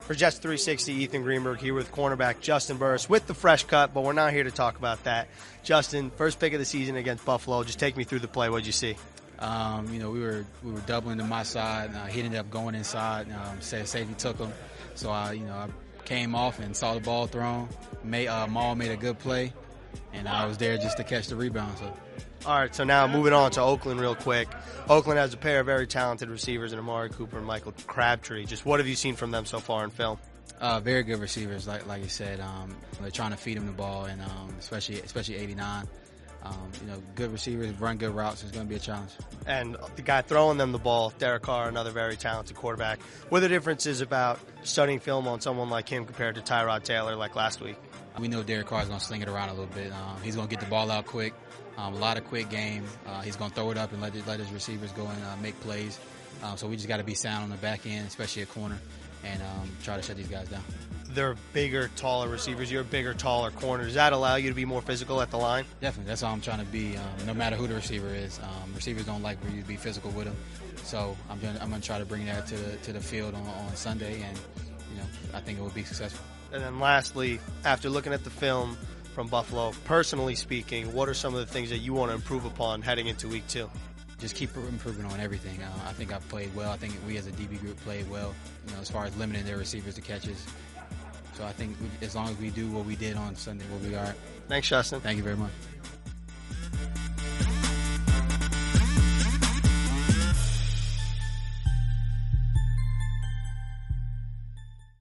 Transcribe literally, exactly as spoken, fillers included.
For Jets three sixty, Ethan Greenberg here with cornerback Juston Burris with the fresh cut, but we're not here to talk about that. Justin, first pick of the season against Buffalo. Just take me through the play. What'd you see? Um, you know, we were we were doubling to my side. Uh, he ended up going inside. Um, safety took him, so I, you know, I came off and saw the ball thrown. Made, uh, Maul made a good play, and I was there just to catch the rebound. So. All right, so now moving on to Oakland real quick. Oakland has a pair of very talented receivers in Amari Cooper and Michael Crabtree. Just what have you seen from them so far in film? Uh, very good receivers, like like you said. Um, they're trying to feed him the ball, and um, especially especially eighty-nine. Um, you know, good receivers, run good routes. It's going to be a challenge. And the guy throwing them the ball, Derek Carr, another very talented quarterback. What are the differences about studying film on someone like him compared to Tyrod Taylor like last week? We know Derek Carr is going to sling it around a little bit. Um, he's going to get the ball out quick. Um, a lot of quick game. Uh, he's going to throw it up and let, let his receivers go and uh, make plays. Um, so we just got to be sound on the back end, especially at corner, and um, try to shut these guys down. They're bigger, taller receivers. You're a bigger, taller corner. Does that allow you to be more physical at the line? Definitely. That's all I'm trying to be, um, no matter who the receiver is. Um, receivers don't like for you to be physical with them. So I'm going I'm to try to bring that to the, to the field on, on Sunday, and you know, I think it will be successful. And then lastly, after looking at the film from Buffalo, personally speaking, what are some of the things that you want to improve upon heading into week two? Just keep improving on everything. Uh, I think I've played well. I think we as a D B group played well, you know, as far as limiting their receivers to catches. So I think we, as long as we do what we did on Sunday, we'll be all right. Thanks, Justin. Thank you very much.